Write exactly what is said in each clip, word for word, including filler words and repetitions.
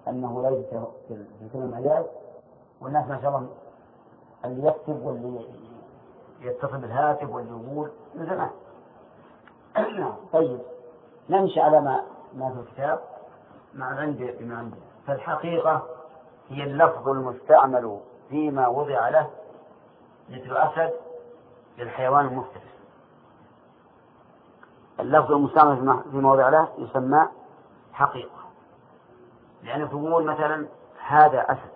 أنه ليس في كل المجال، والناس ما شاء الله اللي يكتب واللي يتصل بالهاتف واللي يقول من زمان. طيب نمشي على ما ما في الكتاب مع عندي بما عندي. فالحقيقة هي اللفظ المستعمل فيما وضع له، مثل أسد للحيوان المفترس. اللفظ المستعمل فيما وضع له يسمى حقيقة، لأنه تقول مثلا هذا أسد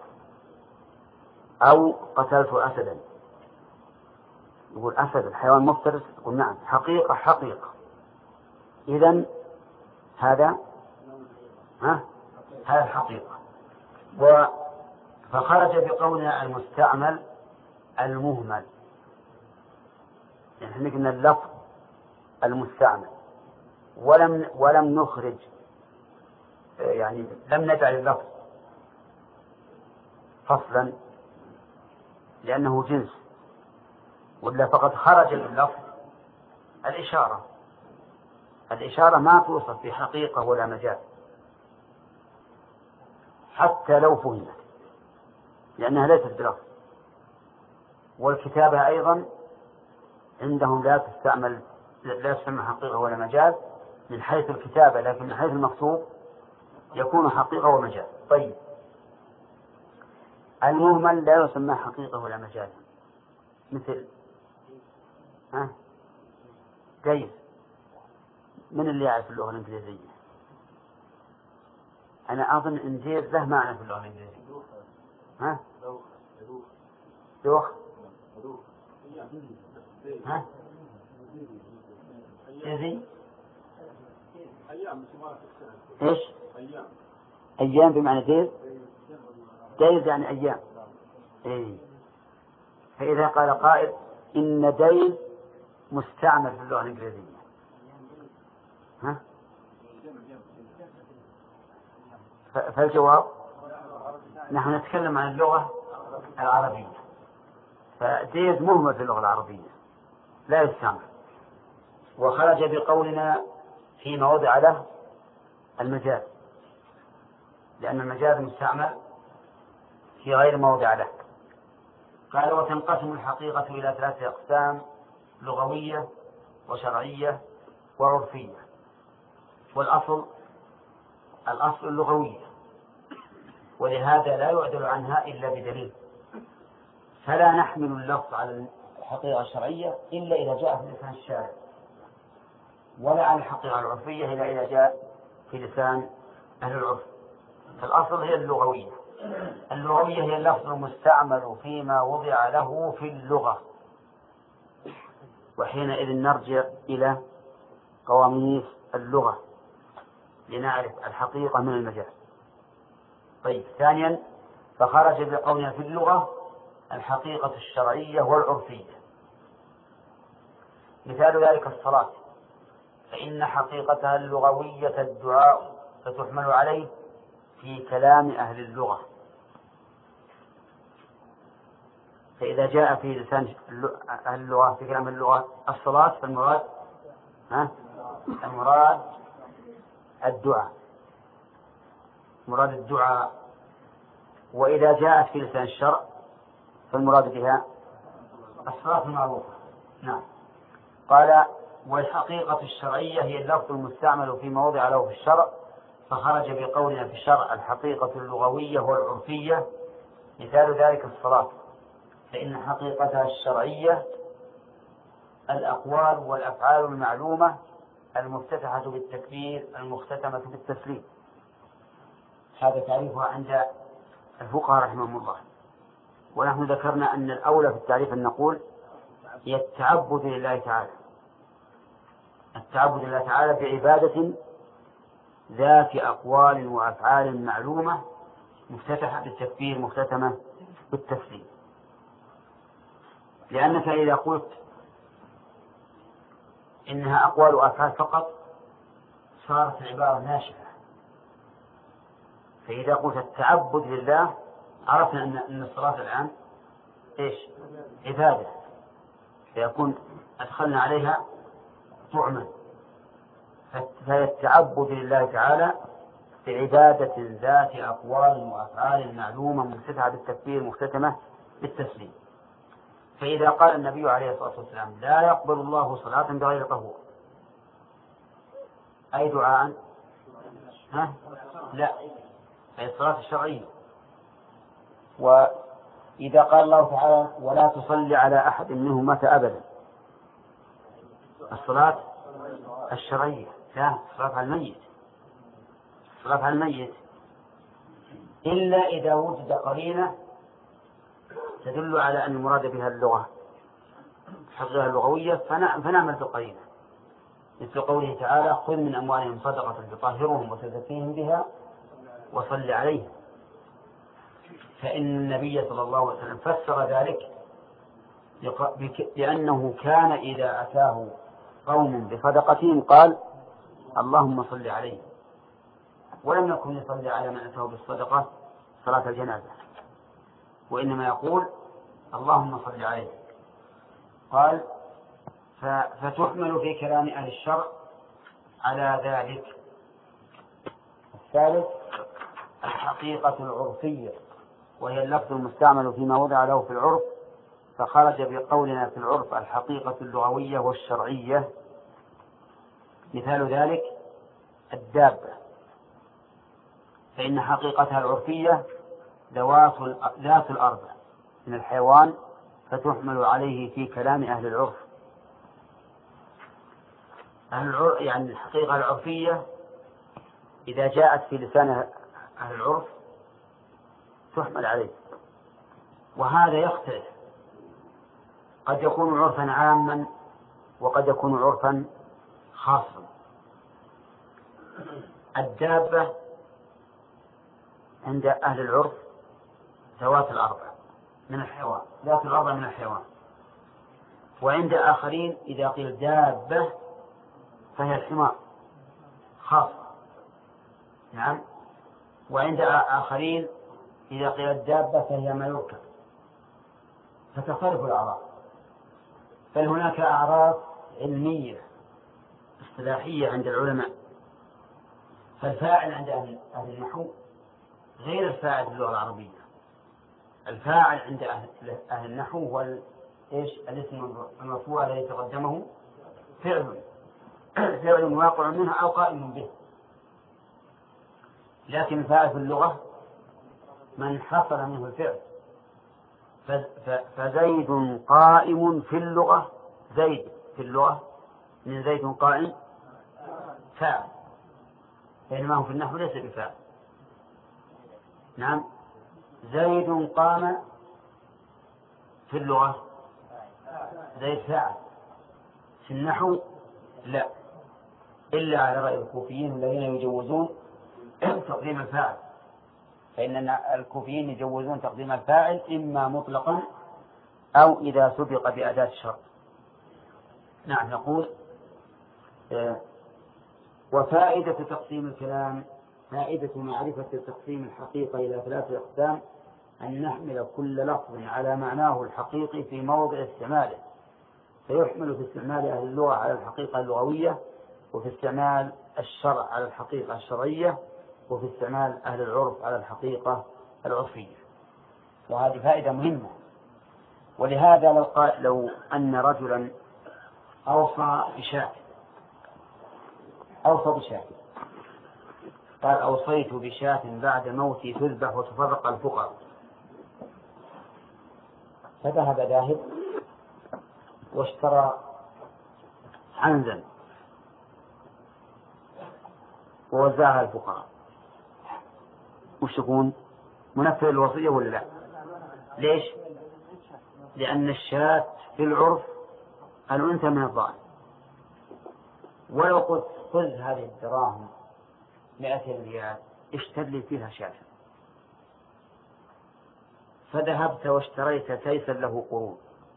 أو قتلت أسدا، يقول أسد الحيوان مفترس، يقول نعم حقيقة حقيقة. إذن هذا ها هذا الحقيقة. و فخرج بقولنا المستعمل المهمل، يعني احنا قلنا اللفظ المستعمل ولم ولم نخرج، يعني لم نجعل اللفظ فصلا لأنه جنس، ولا فقد خرج باللفظ الإشارة. الإشارة ما توصف بحقيقة ولا مجال حتى لو فهمت، لأنها ليست بلفظ. والكتابة أيضا عندهم لا تستعمل لا تسمى حقيقة ولا مجال من حيث الكتابة، لكن من حيث المكتوب يكون حقيقة ومجال. طيب المهمل لا يسمى حقيقة ولا مجال، مثل ها جيد. من اللي يعرف اللغة الإنجليزية؟ أنا أظن إن جيد له معنى في اللغة الإنجليزية. ها دوخ ها إذي إيش أيام بمعنى ديز ديز يعني أيام. إيه. فإذا قال قائل إن ديز مستعمل في اللغة الإنجليزية، ها فالجواب نحن نتكلم عن اللغة العربية، فديز مهمل في اللغة العربية لا يستعمل. وخرج بقولنا فيما وضع له المجاز، لأن المجاز مستعمل في غير ما وضع له. قال وتنقسم الحقيقة إلى ثلاثة أقسام: لغوية وشرعية وعرفية. والأصل الأصل اللغوية، ولهذا لا يعدل عنها إلا بدليل، فلا نحمل اللفظ على الحقيقة الشرعية إلا إذا جاء في لسان الشارع، ولا على الحقيقة العرفية إلا إذا جاء في لسان أهل العرف. فالأصل هي اللغوية. اللغوية هي اللفظ المستعمل فيما وضع له في اللغة، وحينئذ نرجع إلى قواميس اللغة لنعرف الحقيقة من المجاز. طيب ثانيا فخرج بقولنا في اللغة الحقيقة الشرعية والعرفية. مثال ذلك الصلاة، فإن حقيقتها اللغوية الدعاء، فتحمل عليه في كلام أهل اللغة. فإذا جاء في لسان أهل اللغة في كلام اللغة الصلاة فالمراد ها المراد الدعاء، مراد الدعاء. وإذا جاءت في لسان الشرع فالمراد بها الصلاة المعروفة. نعم. قال والحقيقة الشرعية هي اللفظ المستعمل فيما وضع له في الشرع، فخرج بقولنا في الشرع الحقيقة اللغوية والعرفية. مثال ذلك الصلاة، فإن حقيقتها الشرعية الأقوال والأفعال المعلومة المفتتحة بالتكبير المختتمة بالتسليم. هذا تعريفها عند الفقهاء رحمهم الله. ونحن ذكرنا أن الأولى في التعريف أن نقول هي التعبد لله تعالى، التعبد لله تعالى بعبادة ذات أقوال وأفعال معلومة مفتتحة بالتكبير مختتمة بالتسليم. لأنك إذا قلت إنها أقوال وأفعال فقط صارت العبارة ناشفة، فإذا قلت التعبد لله عرفنا أن الصلاة الآن إيش عبادة، فيكون أدخلنا عليها طعما. فهي التعبد لله تعالى بعبادة ذات أقوال وأفعال معلومة مفتتحة بالتكبير مختتمة بالتسليم. فإذا قال النبي عليه الصلاة والسلام لا يقبل الله صلاة بغير طهور، أي دعاء؟ ها؟ لا، أي الصلاة الشرعية. وإذا قال الله تعالى ولا تصلي على أحد منهم مات أبدا، الصلاة الشرعية، لا الصلاة على الميت، الصلاة على الميت، إلا إذا وجد قرينة تدل على أن المراد بها اللغة حقها اللغوية فنعمل بالقرينة، مثل قوله تعالى خذ من أموالهم صدقة تطهرهم وتزكيهم بها وصل عليهم. فإن النبي صلى الله عليه وسلم فسر ذلك لأنه كان إذا أتاه قوم بصدقتهم قال اللهم صل عليه، ولم يكن يصلي على من أتاه بالصدقة صلاة الجنازة، وإنما يقول اللهم صل عليه. قال فتحمل في كلام أهل الشرع على ذلك. الثالث الحقيقة العرفية، وهي اللفظ المستعمل فيما وضع له في العرف، فخرج بقولنا في العرف الحقيقة اللغوية والشرعية. مثال ذلك الدابة، فإن حقيقتها العرفية ذات الأرض من الحيوان، فتحمل عليه في كلام أهل العرف. أهل العرف يعني الحقيقة العرفية إذا جاءت في لسان أهل العرف تحمل عليه، وهذا يختلف، قد يكون عرفا عاما وقد يكون عرفا خاصا. الدابة عند أهل العرف ذوات الأربع من الحيوان، ذات الأربع من الحيوان. وعند آخرين إذا قيل دابة فهي الحمار خاصة، نعم. وعند آخرين إذا قيل الدابة فهي ما يركب، فتختلف الأعراف. بل هناك أعراف علمية اصطلاحية عند العلماء، فالفاعل عند أهل النحو غير الفاعل في اللغة العربية. الفاعل عند أهل النحو هو إيش؟ الاسم المرفوع الذي تقدمه فعل فعل واقع منه أو قائم به. لكن الفاعل في اللغة من حصل منه الفعل، فزيد قائم في اللغة، زيد في اللغة من زيد قائم فاعل، بينما هو في النحو ليس بفاعل. نعم، زيد قام في اللغة زيد فاعل، في النحو لا، إلا على رأي الكوفيين الذين يجوزون تقديم الفاعل، فإن الكوفيين يجوزون تقديم الفاعل إما مطلقا أو إذا سبق بأداة الشرط. نعم، نقول وفائدة تقسيم الكلام، فائدة معرفة تقسيم الحقيقة إلى ثلاثة أقسام: أن نحمل كل لفظ على معناه الحقيقي في موضع استعماله، فيحمل في استعمال أهل اللغة على الحقيقة اللغوية، وفي استعمال الشرع على الحقيقة الشرعية، وفي استعمال أهل العرف على الحقيقة العرفية. وهذه فائدة مهمة. ولهذا لو, قال لو أن رجلا أوصى بشاة أوصى بشاة قال أوصيت بشاة بعد موتي تذبح وتفرق الفقراء، فذهب ذاهب واشترى عنزا ووزعها الفقراء، وش يكون؟ منفذ الوصية ولا لا؟ ليش؟ لأن الشاة في العرف الأنثى من الضأن، ولو قلت خذ هذه الدراهم مئة ريال اشتري لي فيها شاة، فذهبت واشتريت تيسا له قرون،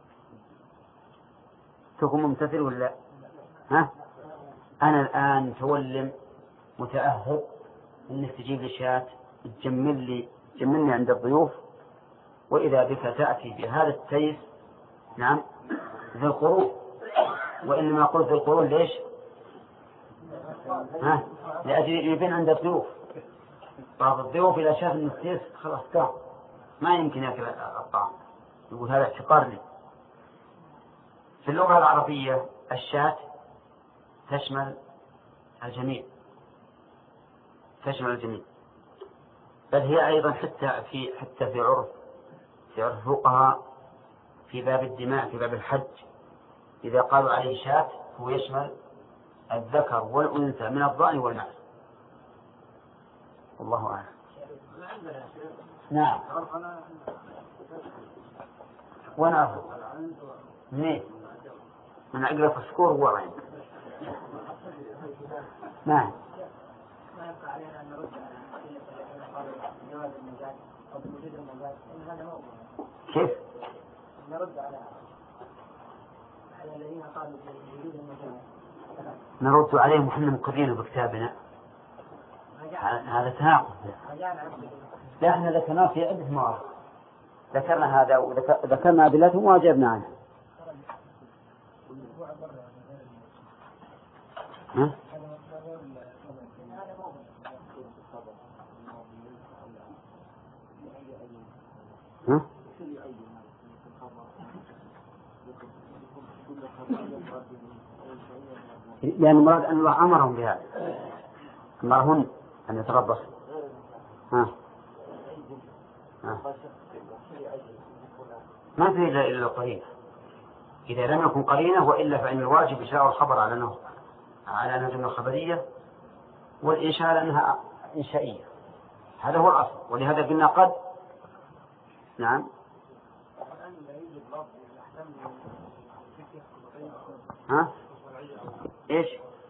تكون ممتثل ولا؟ ها؟ أنا الآن متولم متأهب إنك تجيب لي شاة تجمل لي تجملني عند الضيوف، وإذا بك تأتي بهذا التيس، نعم، ذي القرون. وإنما قلت ذي القرون ليش؟ ها؟ لأجل يبين عند الضيوف، بعض الضيوف إذا شاف النسيس خلاص كان ما يمكن يأكل الطعام، يقول هذا احتقار لي. في اللغة العربية الشاة تشمل الجميع، تشمل الجميع، بل هي أيضا حتى في حتى في عرف في عرف الفقهاء في باب الدماء في باب الحج إذا قالوا عليه شاة هو يشمل الذكر والأنثى من الضأن والمعز. والله أعلم. نعم. وأنا أفضل منين؟ من عقل فسكور وراين. نعم. كيف؟ نرد على على الذين قالوا بوجود المجال. نرد عليهم وحنا مقرين بكتابنا. هذا تناقض. لا احنا ذكرناه في عدة مواضع. ذكرنا هذا وذكرنا أدلته وأجبنا عنه. ها؟ ها؟ يعني المراد أن الله أمرهم بهذا، أمرهم أن يتربص. ها؟ ها؟ ما في إلا إلا قرينة، إذا لم يكن قرينة وإلا فإن الواجب إشاء الخبر على أنه على أنها جملة خبرية والإنشاء على أنها إنشائية، هذا هو الأصل. ولهذا قلنا قد. نعم. ها؟ إيش؟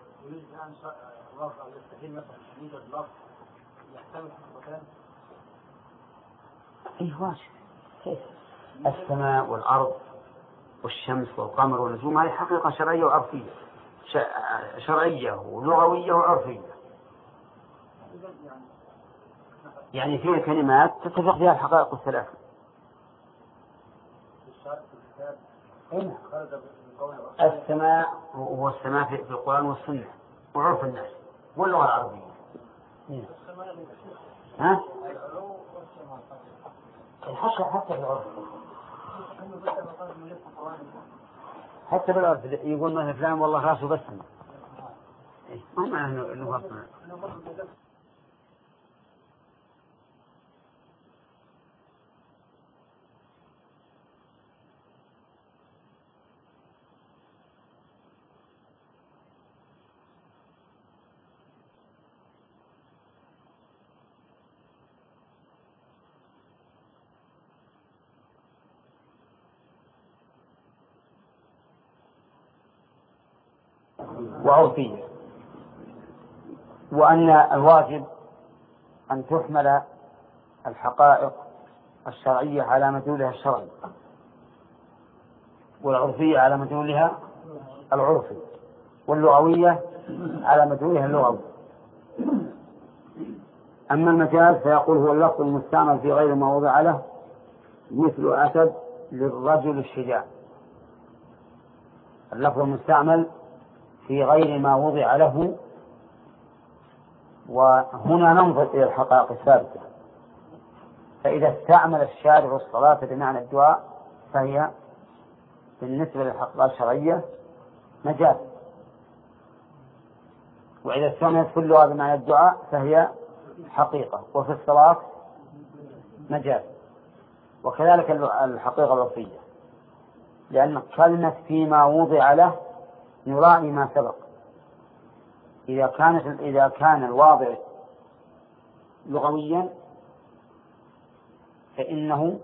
إيه واجب. كيف؟ السماء والأرض والشمس والقمر والنجوم هذه حقيقة شرعية وعرفية، شرعية ولغوية وعرفية. يعني فيها كلمات تتفق فيها الحقائق الثلاثة. السماء هو السماء في القرآن والسنة وعرف الناس واللغة العربية. ها؟ حتى حتى في العرف، حتى بالعرف يقول مثلا فلان والله راسه بس ما معنى انه غلطنا. وعرفية، وأن الواجب أن تحمل الحقائق الشرعية على مدلولها الشرعي والعرفية على مدلولها العرفي واللغوية على مدلولها اللغوي. أما المجاز فيقول هو اللفظ المستعمل في غير ما وضع له مثل أسد للرجل الشجاع. اللفظ المستعمل في غير ما وضع له، وهنا ننظر إلى الحقائق الثابتة. فإذا استعمل الشارع الصلاة بمعنى الدعاء فهي بالنسبة للحقائق الشرعية مجاز، وإذا استعملت كلها بمعنى الدعاء فهي حقيقة، وفي الصلاة مجاز. وكذلك الحقيقة الوصفية، لأن كلمة فيما وضع له يراعي ما سبق. إذا كانت إذا كان الواضع لغويا فإنه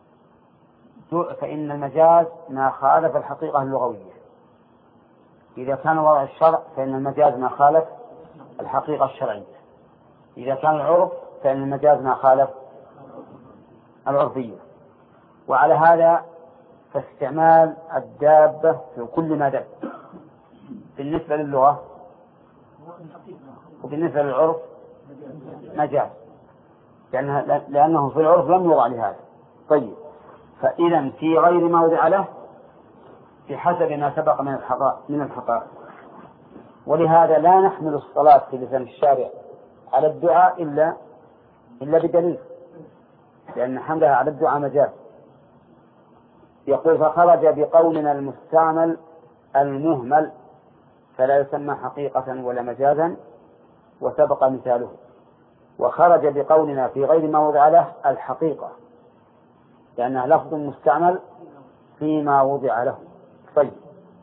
فإن المجاز ما خالف الحقيقة اللغوية. إذا كان وضع الشرع فإن المجاز ما خالف الحقيقة الشرعية. إذا كان العرف فإن المجاز ما خالف العرفية. وعلى هذا فاستعمال الدابة في كل ما دب بالنسبة للغة وبالنسبة للعرف مجاز، لأنه في العرف لم يوضع لهذا. طيب، فإذا في غير ما وضع له بحسب ما سبق من الحقائق من الحقائق. ولهذا لا نحمل الصلاة في لسان الشارع على الدعاء إلا إلا بدليل، لأن حملها على الدعاء مجاز. يقول فخرج بقولنا المستعمل المهمل فلا يسمى حقيقة ولا مجازا، وسبق مثاله. وخرج بقولنا في غير ما وضع له الحقيقة، لأنه لفظ مستعمل فيما وضع له. طيب،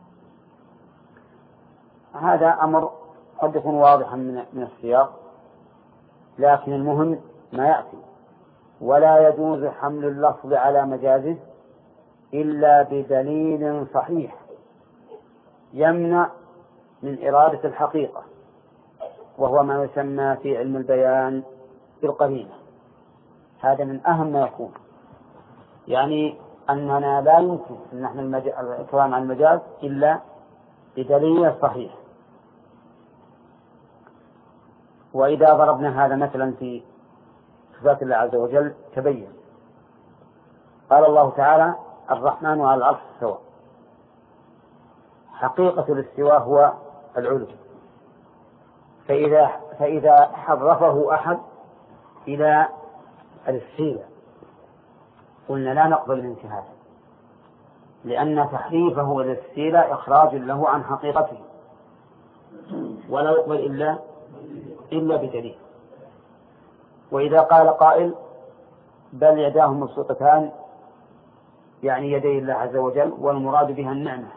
هذا أمر قد يكون واضحا من السياق، لكن المهم ما يأتي: ولا يجوز حمل اللفظ على مجازه إلا بدليل صحيح يمنع من إرادة الحقيقة، وهو ما يسمى في علم البيان بالقرينة. هذا من أهم ما يكون، يعني أننا لا يمكن أن نحمل الكلام عن المجاز إلا بدليل صحيح. وإذا ضربنا هذا مثلا في صفات الله عز وجل تبين. قال الله تعالى: الرحمن على العرش استوى. حقيقة الاستواء هو العلو، فإذا فإذا حرفه أحد إلى الاستيلاء قلنا لا نقبل منك هذا، لأن تحريفه إلى الاستيلاء إخراج له عن حقيقته، ولا يقبل إلا إلا بدليل. وإذا قال قائل: بل يداه مبسوطتان، يعني يدي الله عز وجل والمراد بها النعمة،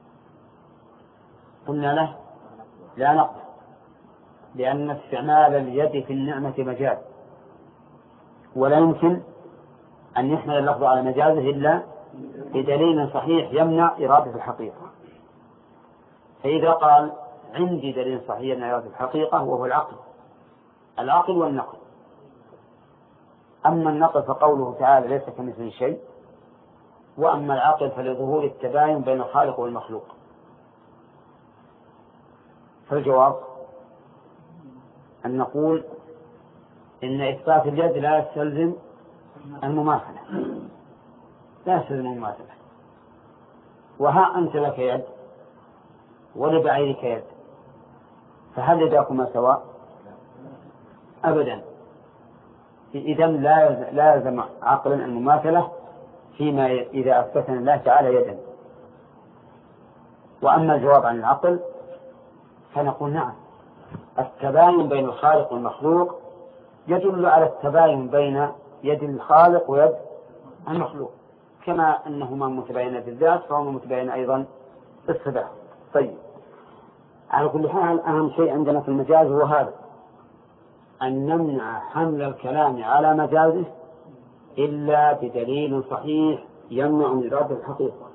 قلنا له لا نقبل، لأن استعمال اليد في النعمة مجاز، ولا يمكن أن يحمل اللفظ على مجازه إلا بدليل صحيح يمنع إرادة الحقيقة. فإذا قال: عندي دليل صحيح يمنع إرادة الحقيقة، وهو العقل العقل والنقل. أما النقل فقوله تعالى: ليس كمثله شيء. وأما العقل فلظهور التباين بين الخالق والمخلوق. فالجواب أن نقول إن إثبات اليد لا يستلزم المماثلة، لا يستلزم المماثلة. وها أنت لك يد ولبعيرك يد، فهل يداكما سواء؟ أبدا. إذن لا يلزم عقلا المماثلة فيما إذا أثبتنا الله تعالى يدا. وأما الجواب عن العقل فنقول: نعم، التباين بين الخالق والمخلوق يدل على التباين بين يد الخالق ويد المخلوق، كما أنهما متباينان في الذات فهما متباينان أيضا في الصفات. طيب، على كل حال أهم شيء عندنا في المجاز هو هذا: أن نمنع حمل الكلام على مجازه إلا بدليل صحيح يمنع من إرادة الحقيقة.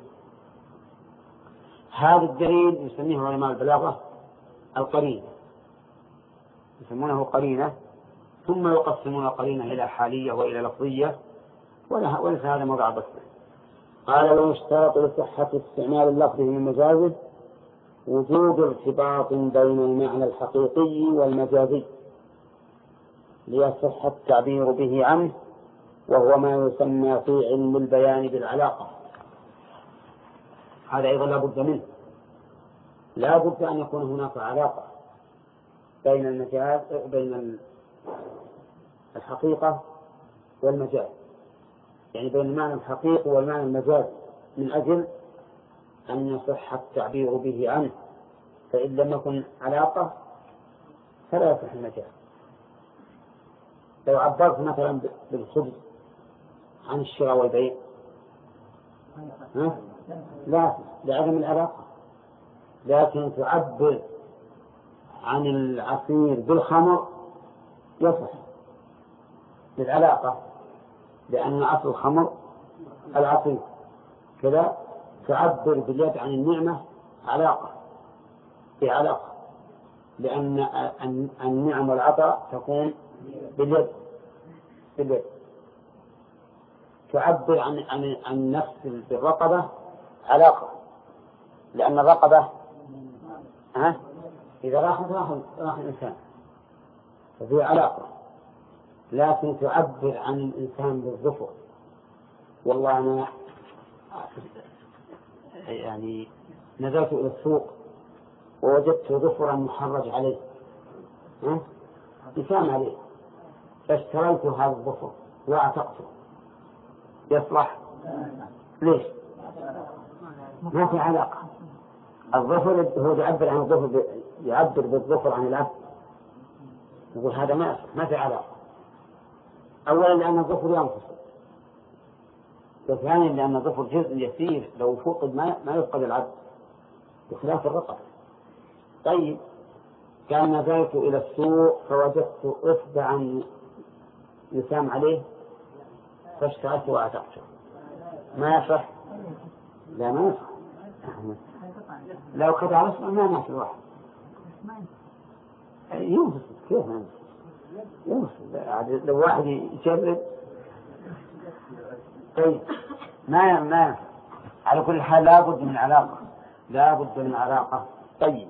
هذا الدليل يسميه علماء البلاغة القرينة، يسمونه قرينة، ثم يقسمون القرينة إلى حالية وإلى لفظية، وليس هذا موضع بس. قال: ويشترط لصحة استعمال اللفظ من مجازه وجود ارتباط بين المعنى الحقيقي والمجازي ليصح التعبير به عنه، وهو ما يسمى في علم البيان بالعلاقة. هذا أيضا لا بد منه، لا بد أن يكون هناك علاقة بين المجاز بين الحقيقة والمجاز، يعني بين المعنى الحقيقي والمعنى المجاز، من أجل أن يصح التعبير به عنه. فإن لم يكن علاقة فلا يصح المجاز. لو عبرت مثلا بالخبز عن الشراء والبيع لا لعدم العلاقة، لكن تعبر عن العصير بالخمر يصح بالعلاقة، لأن أصل الخمر العصير. كذا تعبر باليد عن النعمة علاقة بعلاقة، لأن النعم والعطاء تكون باليد باليد. تعبر عن عن عن نفس بالرقبة علاقة، لأن الرقبة ها إذا راحت راح راح الإنسان ففي علاقة. لكن تعبر عن الإنسان بالظفر. والله أنا يعني نزلت إلى السوق ووجدت ظفرا محرج عليه، ها؟ إنسان عليه، فاشتريت هذا الظفر وأعتقته يصلح؟ ليش؟ ما في علاقة. الظفر هو يعبر عن الظفر، يعبر بالظفر عن العبد، يقول هذا ما يصلح، ما في علاقة. أولا لأن الظفر ينفصل، وثانيا لأن الظفر جزء يسير لو فقد ما ما يفقد العبد بخلاف الرقبة. طيب قال نزلت إلى السوق فوجدت إصبعا يسام عليه فاشتريته وأعتقته، ما يصح؟ لا ما يصح. لو قطع الإصبع ما ماشي الواحد ينفصل. كيف ما ينفصل؟ لو واحد يجرب. طيب ما ما على كل حال لا بد من علاقة، لا بد من علاقة. طيب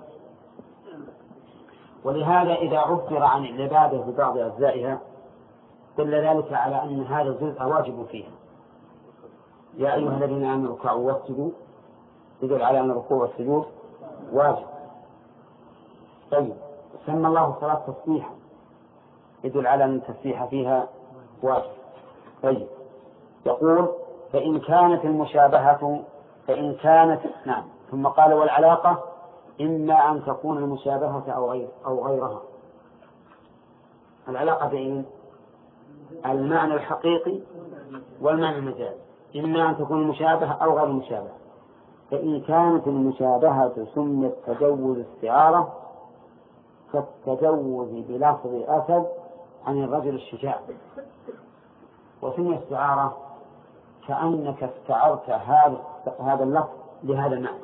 ولهذا إذا عبر عن العبادة ببعض أجزائها دل ذلك على أن هذا الجزء واجب فيها. يا أيها الذين آمنوا اركعوا واسجدوا، يدل على أن الركوع والسجود واجب. طيب سمى الله الصلاة تسبيحا، يدل على أن التسبيح فيها واجب. طيب يقول فإن كانت المشابهة فإن كانت نعم ثم قال والعلاقة إما أن تكون المشابهة أو غير أو غيرها. العلاقة بين المعنى الحقيقي والمعنى المجازي، إما أن تكون المشابهة أو غير المشابهة. فإن كانت المشابهة سميت تجوز استعارة كالتجوز بلفظ أسد عن الرجل الشجاع، وسمي استعارة كأنك استعرت هذا هذا اللفظ لهذا المعنى،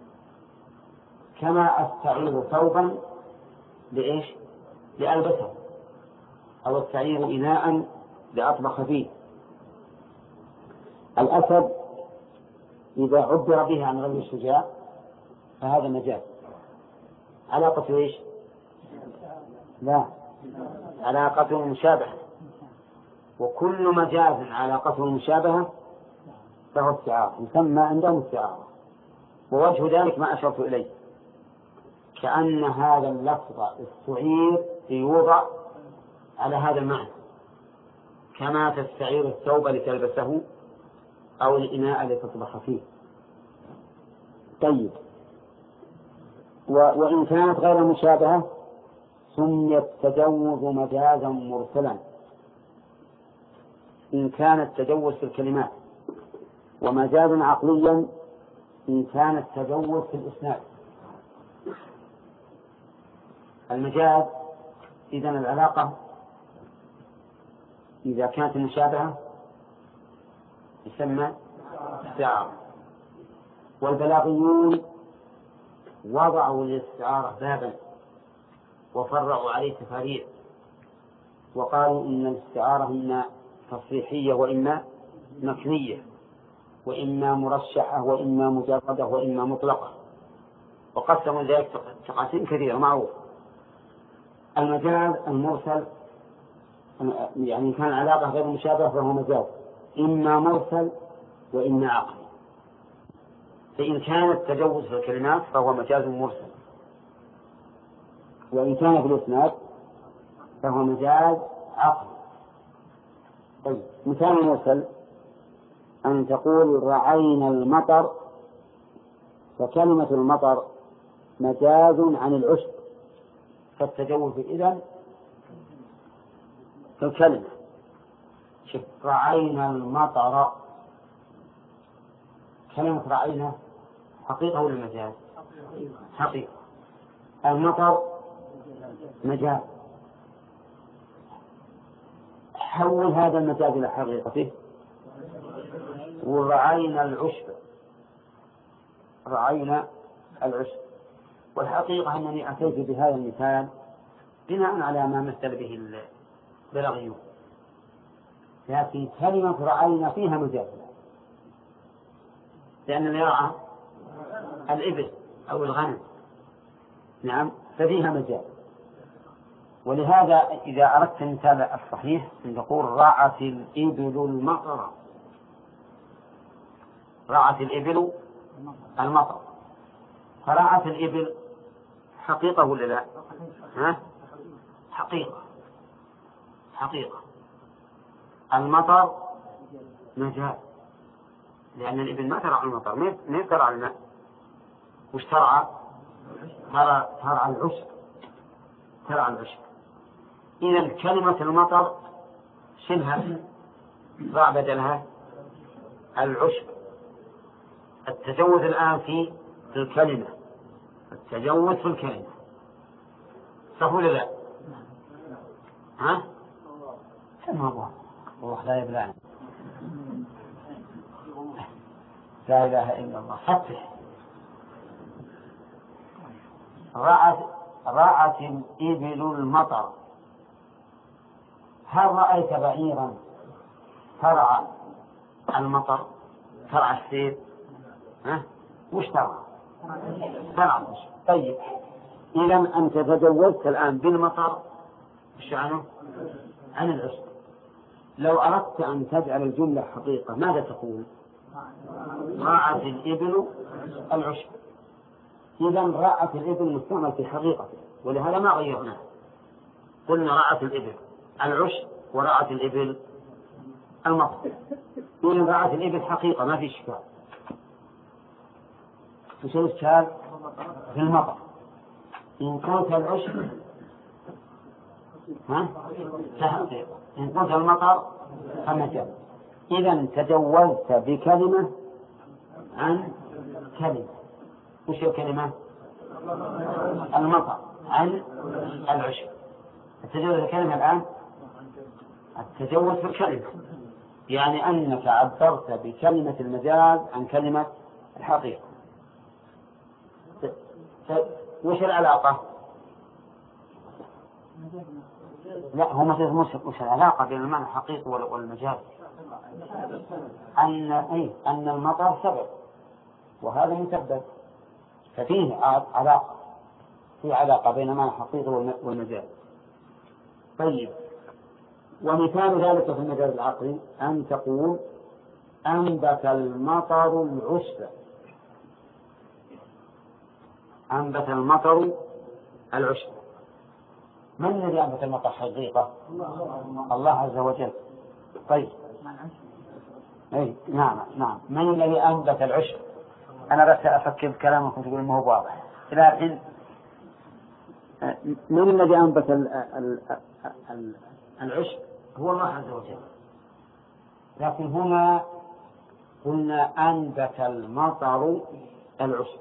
كما أستعير ثوبا لإيش؟ لألبسه، أو استعير إناء لأطبخ فيه. الأسد إذا عبر به عن غير الشجاع فهذا مجاز. علاقة إيش؟ لا، علاقة مشابهة، وكل مجاز علاقته مشابهة فهو استعارة، يسمى عندهم استعارة. ووجه ذلك ما أشرت إليه، كأن هذا اللفظ استعير ليوضع على هذا المعنى، كما تستعير الثوب لتلبسه أو الإناء لتطبخ فيه. طيب وإن كانت غير مشابهة سميت تجوز مجازا مرسلا، إن كان التجوز في الكلمات، ومجازا عقليا إن كان التجوز في الإسناد. المجاز إذن العلاقة إذا كانت المشابهة يسمى استعارة. والبلاغيون وضعوا للاستعارة بابا وفرعوا عليه تفاريع، وقالوا إن الاستعارة إما تصريحية وإما مكنية، وإما مرشحة وإما مجردة وإما مطلقة، وقسموا ذلك تقاسيم كثيرة معروفة. المجاز المرسل يعني كان علاقة غير مشابهة فهو مجاز إما مرسل وإما عقلي. فإن كان التجوز في الكلمات فهو مجاز مرسل، وإن كان في الإسناد فهو مجاز عقلي. طيب مثال مرسل أن تقول رعينا المطر، فكلمة المطر مجاز عن العشب، فالتجوز إذن في الكلمة. شوف رعينا المطر، كلمة رعينا حقيقة ولا مجاز؟ حقيقة. المطر مجاز، حول هذا المجاز إلى حقيقته. ورعينا العشب، رعينا العشب، والحقيقة أنني أتيت بهذا المثال بناء على ما مثل به البلاغيون، لكن كلمة رعينا فيها مجاز، لأن اليرعى الإبل أو الغنم، نعم، ففيها مجاز. ولهذا إذا أردت المثال الصحيح أن تقول رعت الإبل المطر، رعت الإبل المطر، فرعت الإبل حقيقة ولا لا؟ ها؟ حقيقة. حقيقة، المطر مجاز، لأن الإبل ما ترعى المطر، ما ترعى الماء، وش ترعى؟ ترعى ترعى العشب، ترعى العشب. إذا كلمة المطر شبه ضع بدلها العشب. التجوز الآن في الكلمة، التجوز في الكلمة، صح ولا لا؟ ها؟ سمع الله والله لا يبلعني، لا إله إلا الله. فتح رأت رأت الإبل المطر. هل رأيت بعيرا ترعى المطر؟ ترعى السير؟ ها؟ وش ترعى؟ ترعى. طيب إذا أنت تجوزت الآن بالمطر، وش عنه؟ عن العشب. لو أردت أن تجعل الجملة حقيقة ماذا تقول؟ رأت الإبل العشب. إذا رأت الإبل مستعمل في حقيقته، ولهذا ما غيرناه، قلنا رأت الإبل العشب ورأت الإبل المطر. إذا رأت الإبل حقيقة ما في إشكال. وش الإشكال؟ في المطر. إن قلت العشب ها تحقيق، إن قلت المطر فمجاز. إذا تجوزت بكلمة عن كلمة. وش الكلمة؟ المطر عن العشب. التجوز الكلمة الآن التجوز في الكلمة، يعني أنك عبرت بكلمة المجاز عن كلمة الحقيقة. وش العلاقة؟ لا، هو مش مش العلاقة بين المعنى الحقيقي والمجاز، أن أي أن المطر سبب وهذا مسبب، ففيه علاقة، في علاقة بين المعنى الحقيقي والمجاز. طيب، ومثال ذلك في المجاز العقلي أن تقول أنبت المطر العشب. أنبت المطر العشب. من الذي أنبت المطر حقيقة؟ الله عز وجل. طيب، أي نعم نعم. من الذي أنبت العشب؟ أنا بس أفكر بكلامكم تقول ما هو واضح، لكن من الذي أنبت العشب؟ هو الله عز وجل. لكن هنا قلنا أنبت المطر العشب.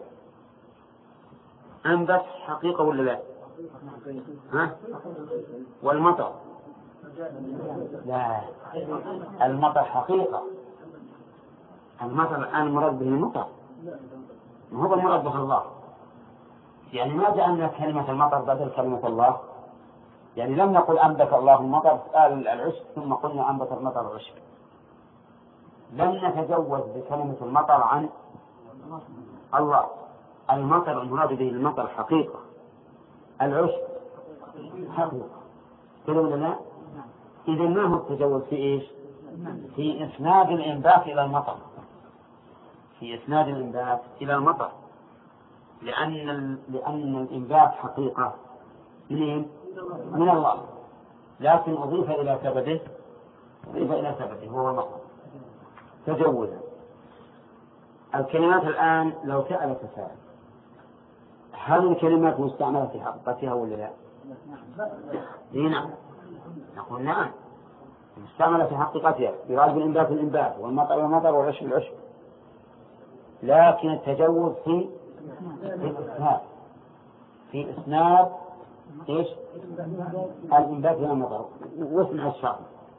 أنبت حقيقة ولا لا؟ ها؟ والمطر لا، المطر حقيقة. المطر الآن مراد به المطر، ما هو المراد به الله. يعني ما جعلنا كلمة المطر بدل كلمة الله، يعني لم نقل أنبت الله المطر قال العشب ثم قلنا أنبت المطر العشب. لم نتجوز بكلمة المطر عن الله. المطر المراد به المطر حقيقة، العشب حقيقة، كذا ولا لا؟ إذا ما هو التجوز في إيش؟ في إسناد الإنبات إلى المطر، في إسناد الإنبات إلى المطر، لأن لأن الإنبات حقيقة من من الله، لكن أضيف إلى سببه أضيف إلى سببه هو المطر تجوزا. الكلمات الآن لو سألت سائل هل الكلمات مستعملة في حقيقتها ولا لا؟ نعم، نقول نعم مستعملة في حقيقتها، يراد بالإنبات الإنبات والمطر والمطر والعشب العشب، لكن التجوز في الإسناد، في إسناد إيش؟ الإنبات والمطر. واسمع الشرط،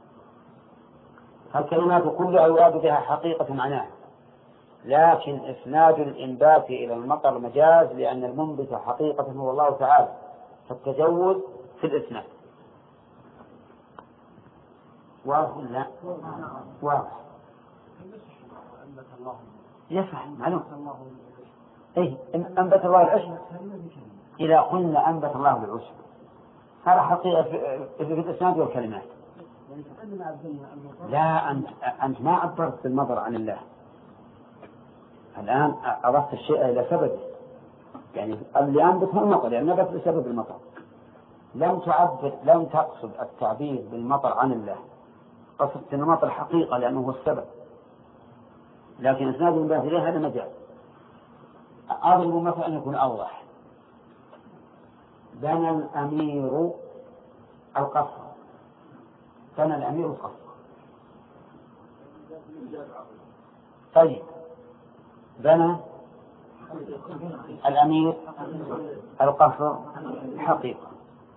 الكلمات كلها يراد بها حقيقة معناها، لكن إسناد الإنبات إلى المطر مجاز، لأن المنبت حقيقة هو الله تعالى، فالتجوز في الإسناد. واضح لا؟ واضح. يصح معلوم. إيه أنبت الله العشب، إذا قلنا أنبت الله العشب هذا حقيقة في الإسناد والكلمات. لا، أنت أنت ما عبرت بالمطر عن الله، الآن أضفت الشيء إلى سببه، يعني اللي أنبت هو المطر، يعني نبت بسبب المطر. لم تعبر لم تقصد التعبير بالمطر عن الله، قصدت أن المطر حقيقة لأنه هو السبب، لكن إسناد المباح إليه هذا مجال. أضرب مثلا أن يكون أوضح. بنى الأمير القصر، بنى الأمير القصر. طيب بنى الأمير القصر حقيقة.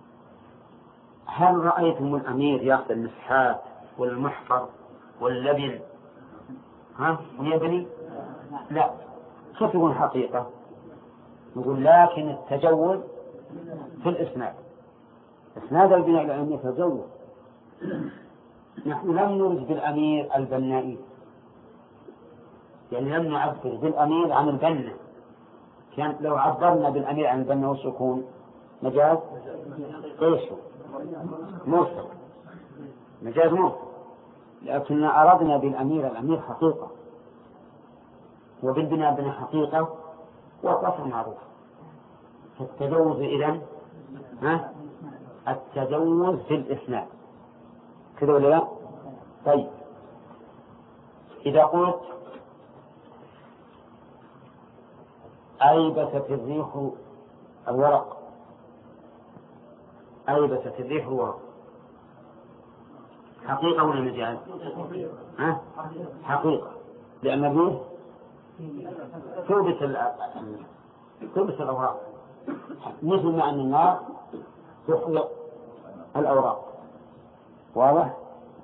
هل رأيتم الأمير يأخذ المسحات والمحفر واللبن ها ويبني؟ لا. كيف يكون حقيقة؟ نقول لكن التجوز في الإسناد، إسناد البناء العلمي تجوز. نحن لم نرد بالأمير البنائي، يعني لم نعبر بالأمير عن البنة. كان لو عبرنا بالأمير عن البنة والسكون مجاز ايش؟ مرسل، مجاز مرسل. لكننا أردنا بالأمير الأمير حقيقة، وبالبناء بناء حقيقة، والقصر معروف. فالتجوز إذن ها التجوز في الإسناد كذا ولا لا؟ طيب إذا قلت أيبست الريح الورق، أيبست الريح الورق، حقيقة ولا مجاز؟ ها؟ حقيقة، لأن الريح تلبس تلبس الأوراق، مثل ما أن النار تحرق الأوراق. واضح؟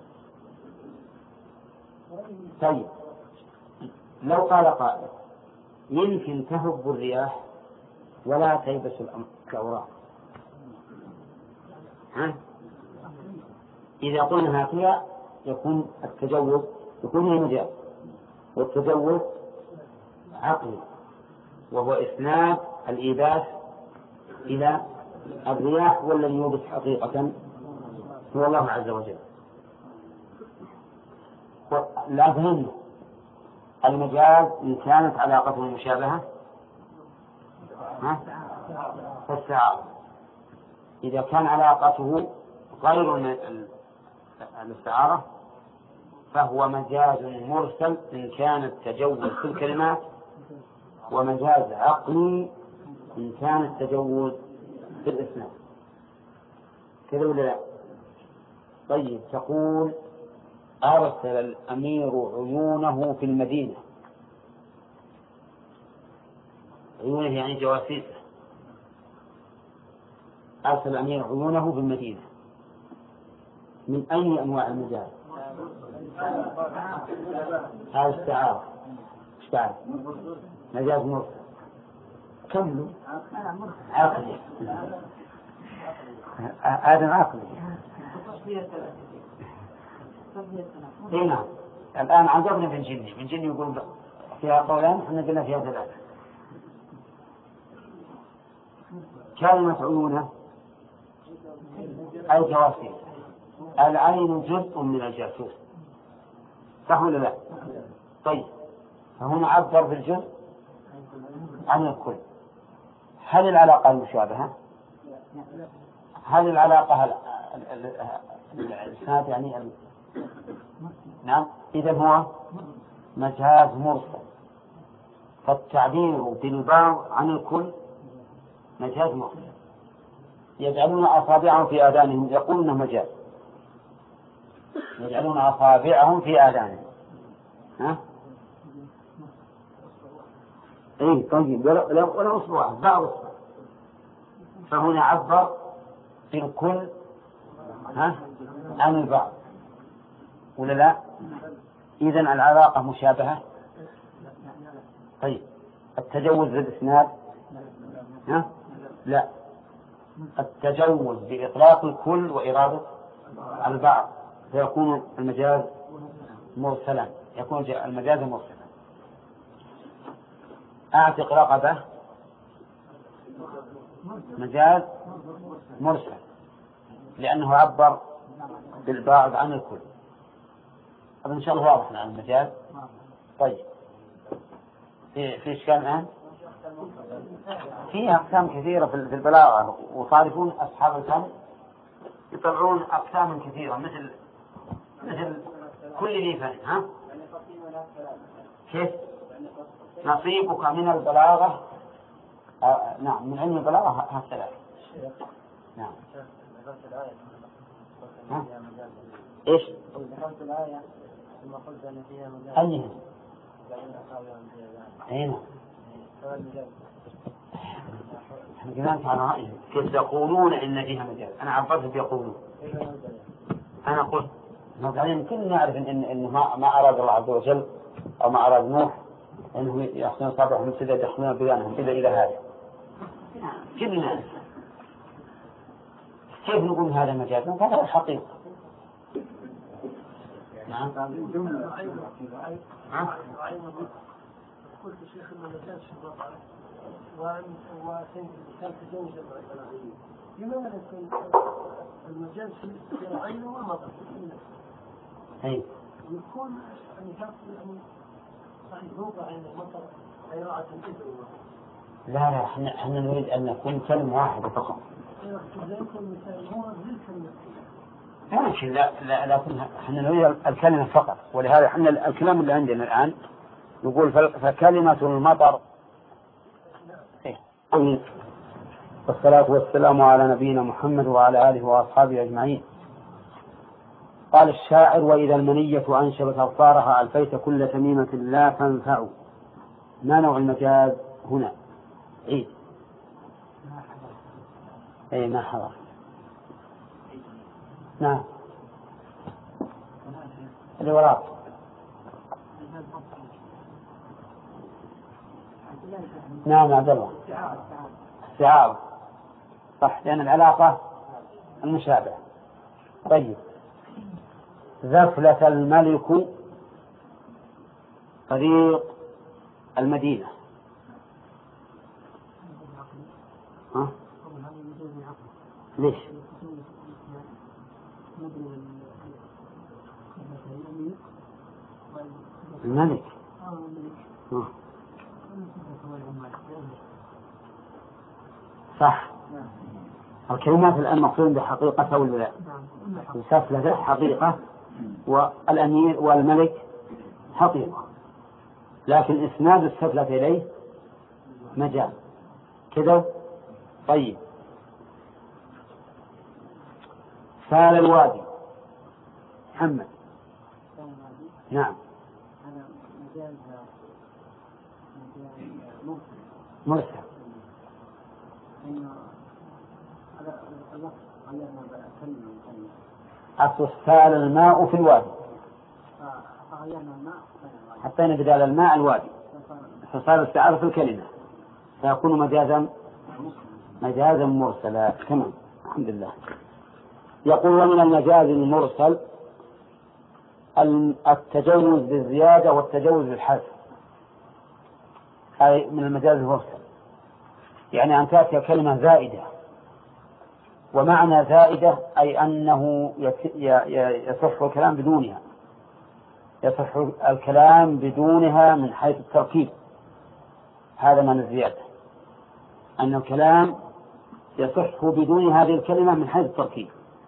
طيب لو قال قائل يمكن تهب الرياح ولا تيبس الأوراق، ها؟ إذا قلنا هكذا يكون التجوز يكون هي مجاز، والتجوز عقلي، وهو إسناد الإيباس إلى الرياح، والذي يوبس حقيقة هو الله عز وجل. لا فهمنا المجاز إن كانت علاقته مشابهة فاستعارة، إذا كان علاقته غير الاستعارة فهو مجاز مرسل إن كان التجوز في الكلمات، ومجاز عقلي إن كان التجوز في الإسناد. كذا ولا لا؟ طيب تقول أرسل الأمير عيونه في المدينة، عيونه يعني جواسيسه، أرسل الأمير عيونه في المدينة، من أي أنواع المجاز؟ هذا استعارة، استعارة مجاز مرسل. كملوا عقلي، هذا عقلي. هنا الآن عجبنا بن جني، بن جني يقول فيها قولان، احنا قلنا فيها ثلاثة. كلمة عيونه أي جواسيس، العين جزء من الجاسوس، صح ولا لا؟ طيب فهنا عبر بالجزء عن الكل. هل العلاقة المشابهة؟ هل العلاقة الإسناد يعني ال... نعم، إذا هو مجاز مرسل، فالتعبير بالبعض عن الكل مجاز مرسل. يجعلون أصابعهم في آذانهم يقولون مجاز، يجعلون أصابعهم في آذانهم، ها؟ إيه طيب ولا ولا أصبع بعض أصبع، فهنا عبر في الكل ها عن البعض ولا لا؟ إذن العلاقة مشابهة. طيب التجوز بالإسناد ها؟ لا، التجوز بإطلاق الكل وإرادة البعض، فيكون المجاز مرسلا، يكون المجاز مرسلا. أعتق رقبة مجاز مرسل لأنه عبر بالبعض عن الكل. طب إن شاء الله واضح عن المجاز. طيب في في إشكال الآن؟ في أقسام كثيرة في البلاغة، وصارفون أصحاب الفن يطلعون أقسام كثيرة مثل مثل كل ذي فن. ها؟ كيف؟ نصيبك من البلاغة. آه نعم، من علم البلاغة هالثلاث. نعم. ها؟ إيش؟ ذكرت الآية ثم قلت أن فيها مجال. أنهي؟ أين؟ احنا كذلك على رأيه كيف يقولون إن فيها مجال. أنا عبرت بيقولون. أنا قلت بعدين كلنا نعرف إن إنه ما ما أراد الله عز وجل أو ما أراد نوح إنه يحسن صبرهم من سدد يحسنون بيانهم إلى إلى هذا. كلنا كيف نقول هذا مجاز؟ هذا الحقيقة. نعم. قلت شيخ إنه مجاز في الوضع وسيد كان تجوز البلاغيين. لماذا يكون المجاز في العين ومضى؟ أي. يكون يعني يعني صحيح موضع عند المطر أي رعة الإبل. لا لا احنا احنا نريد أن نكون كلمة واحدة فقط. لكن لا لا لكن احنا نريد الكلمة فقط، ولهذا احنا الكلام اللي عندنا الآن يقول فكلمة المطر. إيه. والصلاة والسلام على نبينا محمد وعلى آله وأصحابه أجمعين. قال الشاعر: وإذا المنية أنشبت أبصارها ألفيت كل تميمة لا تنفع. ما نوع المجاز هنا؟ إيه إيه ما حضر. نعم اللي وراء. نعم عبد الله. استعارة صح، لأن العلاقة المشابهة. طيب. زفلة الملك طريق المدينة. ها؟ ليش؟ الملك. ها. صح. الكلمات الآن مقصود بحقيقة ولا لا؟ زفلة حقيقة والأمير والملك حقيقة، لكن إسناد السفلة إليه مجال كذا. طيب. سال الوادي. محمد. نعم. مرسل. أصل سال الماء في الوادي حتى بدال الماء الوادي، فصار الاستعارة في الكلمة فيكون مجازا مجازا مرسلا. تمام الحمد لله. يقول: ومن المجاز المرسل التجوز بالزيادة والتجوز بالحذف، أي من المجاز المرسل يعني أن تأتي كلمة زائدة، ومعنى زائدة أي أنه يصح الكلام بدونها، يصح الكلام بدونها من حيث التركيب. هذا معنى الزيادة، أن الكلام يصح بدون هذه الكلمة من حيث التركيب.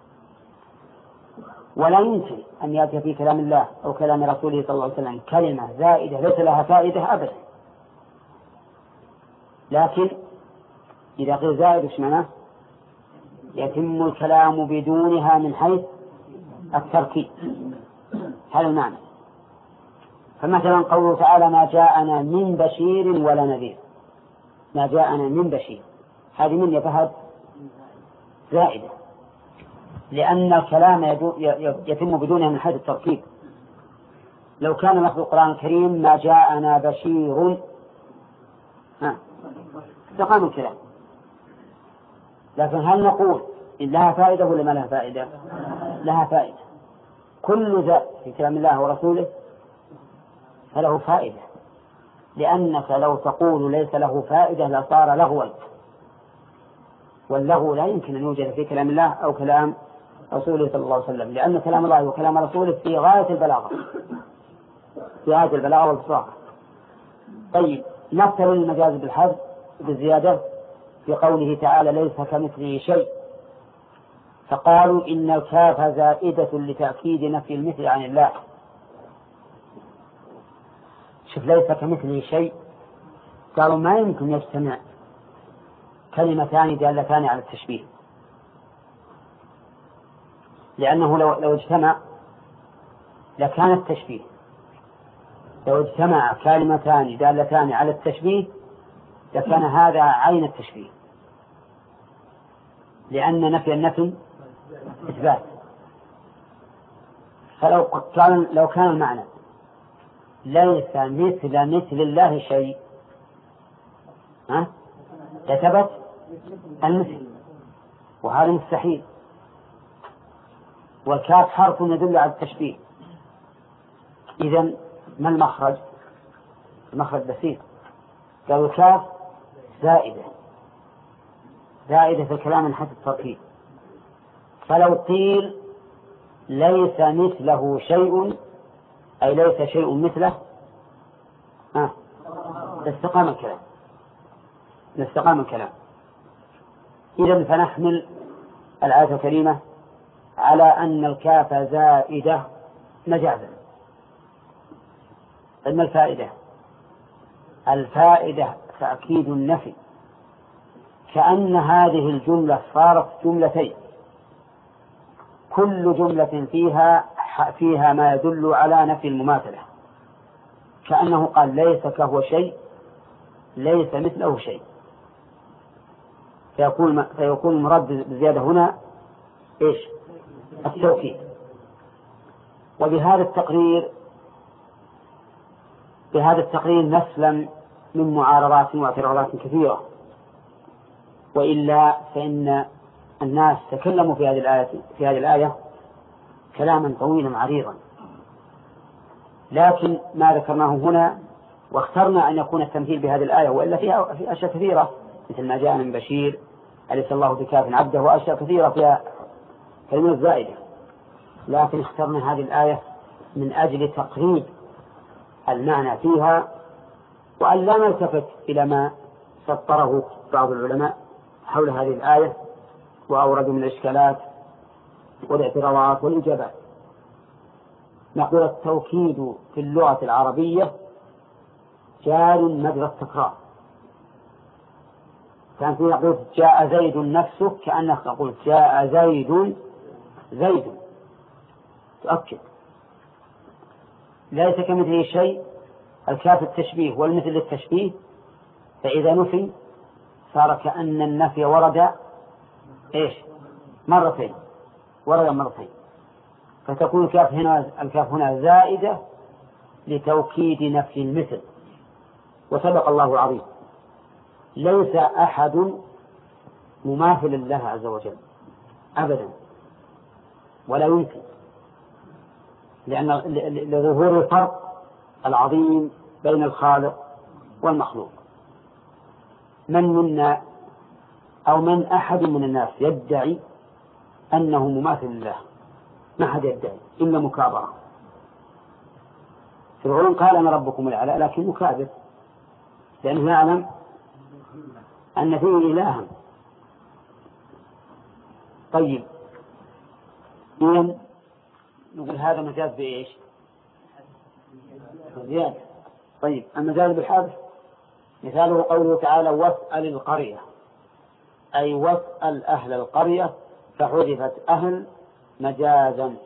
ولا يمكن أن يأتي في كلام الله أو كلام رسوله صلى الله عليه وسلم كلمة زائدة ليس لها فائدة أبدا. لكن إذا قيل زائد إيش معناه؟ يتم الكلام بدونها من حيث التركيب. هذا المعنى. فمثلا قوله تعالى: ما جاءنا من بشير ولا نذير. ما جاءنا من بشير، هذه من يفهد زائدة، لأن الكلام يتم بدونها من حيث التركيب. لو كان لفظ القرآن الكريم ما جاءنا بشير استقام الكلام. لكن هل نقول إن لها فائدة ولا ما لها فائدة؟ لها فائدة. كل ذا في كلام الله ورسوله فله فائدة، لأنك لو تقول ليس له فائدة لصار لغوا، واللغو لا يمكن أن يوجد في كلام الله أو كلام رسوله صلى الله عليه وسلم، لأن كلام الله وكلام رسوله في غاية البلاغة، في غاية البلاغة والفصاحة. طيب، مثل المجاز بالحذف بالزيادة في قوله تعالى: ليس كمثله شيء. فقالوا إن الكاف زائدة لتأكيد نفي المثل عن الله. شوف ليس كمثله شيء، قالوا ما يمكن يجتمع كلمتان دالتان على التشبيه، لأنه لو, لو اجتمع لكان التشبيه، لو اجتمع كلمتان دالتان على التشبيه لكان هذا عين التشبيه، لأن نفي النفي إثبات. فلو كان لو كان المعنى ليس مثل مثل الله شيء ها لثبت المثل، وهذا مستحيل، والكاف حرف يدل على التشبيه. إذن ما المخرج؟ المخرج بسيط، قالوا الكاف زائدة زائدة في الكلام من حيث التركيب، فلو قيل ليس مثله شيء أي ليس شيء مثله ها لاستقام الكلام لاستقام الكلام. إذن فنحمل الآية الكريمة على أن الكاف زائدة مجازا. أن الفائدة الفائدة تأكيد النفي، كأن هذه الجملة صارت جملتين، كل جملة فيها فيها ما يدل على نفي المماثلة، كأنه قال ليس كهو شيء ليس مثله شيء، فيكون فيكون المراد بالزيادة هنا إيش؟ التوكيد. وبهذا التقرير بهذا التقرير نسلم من معارضات واعتراضات كثيرة، وإلا فإن الناس تكلموا في هذه الآية في هذه الآية كلاما طويلا عريضا، لكن ما ذكرناه هنا واخترنا أن يكون التمثيل بهذه الآية، وإلا فيها في أشياء كثيرة مثل ما جاء من بشير أليس الله بكاف عبده، وأشياء كثيرة فيها كلمة زائدة، لكن اخترنا هذه الآية من أجل تقريب المعنى فيها، وأن لا نلتفت إلى ما سطره بعض العلماء حول هذه الآية وأوردوا من الإشكالات والاعتراضات والإجابات. نقول التوكيد في اللغة العربية جار مجرى التكرار، كان في نقول جاء زيد نفسه كأنك تقول جاء زيد زيد، تؤكد ليس كمثله شيء، الكاف التشبيه والمثل للتشبيه، فإذا نفي صار كأن النفي ورد إيش مرتين ورد مرتين، فتكون الكاف هنا الكاف هنا زائدة لتوكيد نفي المثل. وسبق الله العظيم ليس أحد مماثل لله عز وجل أبدا ولا يمكن، لأن لظهور الفرق العظيم بين الخالق والمخلوق. من منا أو من أحد من الناس يدعي أنه مماثل لله؟ ما حد يدعي إلا مكابرة. فرعون قال أنا ربكم الأعلى، لكن مكابر لأنه يعلم أن فيه إلها. طيب إذن نقول هذا مجاز بإيش؟ زيادة. طيب المجاز بالحذف مثاله قوله تعالى واسأل القرية، أي واسأل أهل القرية، فحذفت أهل مجازا.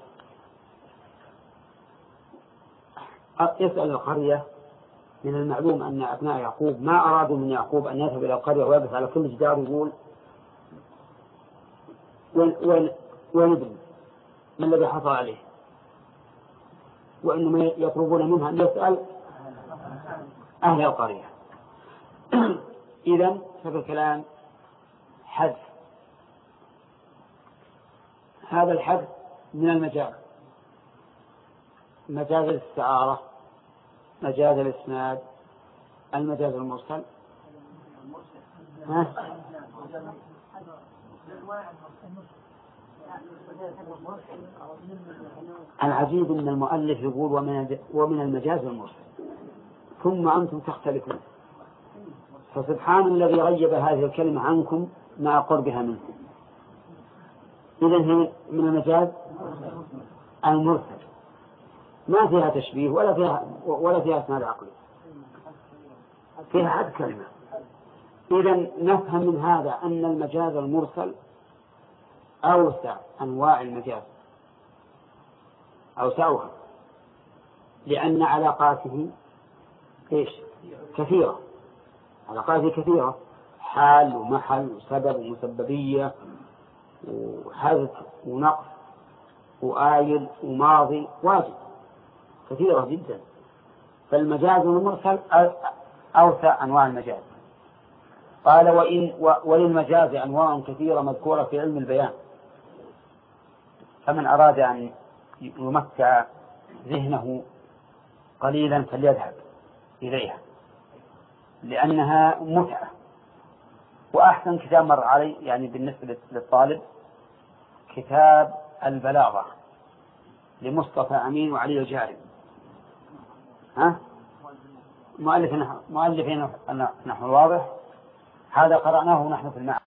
يسأل القرية، من المعلوم أن أبناء يعقوب ما أرادوا من يعقوب أن يذهب إلى القرية ويبث على كل جدار يقول وين وين وين ابني ما الذي حصل عليه، وإنهم يطلبون منها أن يسأل أهل القرية. إذن ففي الكلام حذف، هذا الحذف من المجاز، مجاز الاستعارة، مجاز الإسناد، المجاز المرسل. ها؟ العجيب أن المؤلف يقول ومن ومن المجاز المرسل، ثم أنتم تختلفون، فسبحان الذي غيب هذه الكلمة عنكم مع قربها منكم. إذن هي من المجاز المرسل، ما فيها تشبيه ولا فيها ولا فيها إسناد عقلي، فيها حد كلمة. إذن نفهم من هذا أن المجاز المرسل أوسع أنواع المجاز، أوسعها، لأن علاقاته إيش؟ كثيرة، علاقاته كثيرة، حال ومحل وسبب ومسببية وحذف ونقص وآيل وماضي، واجب كثيرة جدا. فالمجاز المرسل أوسع أنواع المجاز. قال وإن وللمجاز أنواع كثيرة مذكورة في علم البيان، فمن أراد أن يمتع ذهنه قليلا فليذهب إليها، لأنها متعة. وأحسن كتاب مر علي يعني بالنسبة للطالب كتاب البلاغة لمصطفى أمين وعلي الجاري، ها مؤلف نحو مؤلف نحو الواضح، هذا قرأناه نحن في المعهد.